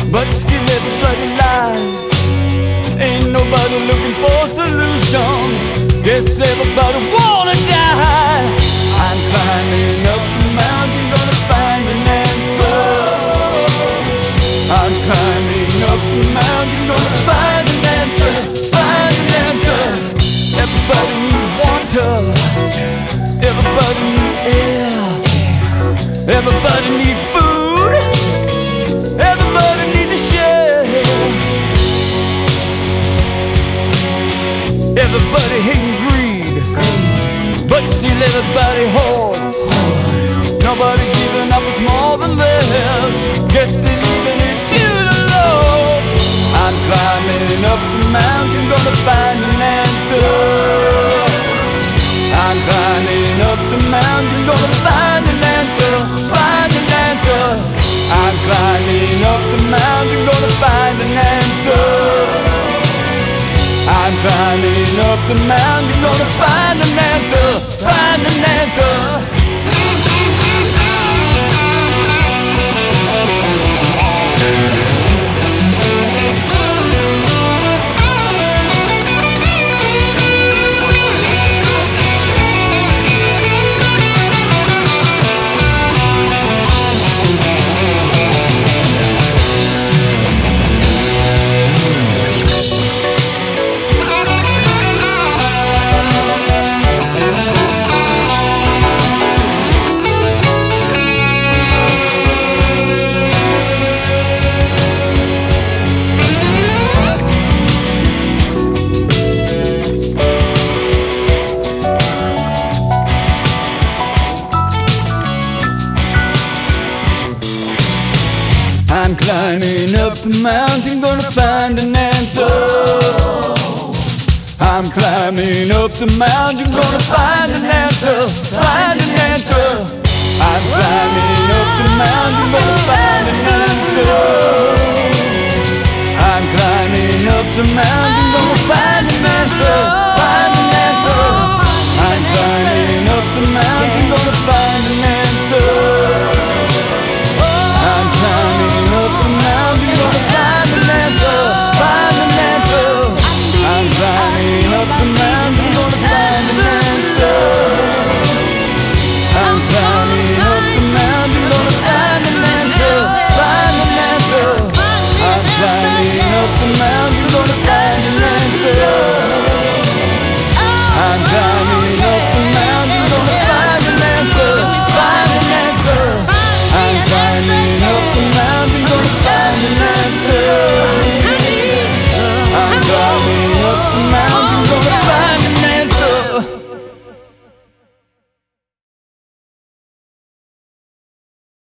but still everybody lies. Ain't nobody looking for solutions. Guess everybody wanna die. I'm climbing up the mountain, gonna find an answer. I'm climbing up the mountain, gonna find an answer. Find an answer. Everybody need water. Everybody need air. Everybody need food. Everybody need to share. Everybody hating greed, but still everybody hoards. Nobody giving up, it's more than theirs. Guess they're leaving it to the Lord. I'm climbing up the mountain, gonna find an answer. I'm climbing up the mountain, gonna find an answer. Find an answer. I'm climbing up the mountain, gonna find an answer. I'm climbing up the mountain, gonna find an answer. Find an answer. I'm climbing up the mountain, gonna find an answer. I'm climbing up the mountain, gonna find an answer. Find an answer. I'm climbing up the mountain, gonna find an answer. I'm climbing up the mountain, gonna find an answer. Find an answer. I'm climbing up the mountain, gonna find an answer. I'm climbing up the mountain, gonna find an answer. Find an answer. I'm climbing up the mountain, gonna find an answer. I'm climbing up the mountain, gonna find an answer. Find an answer. I'm climbing up the mountain, gonna find an answer. I'm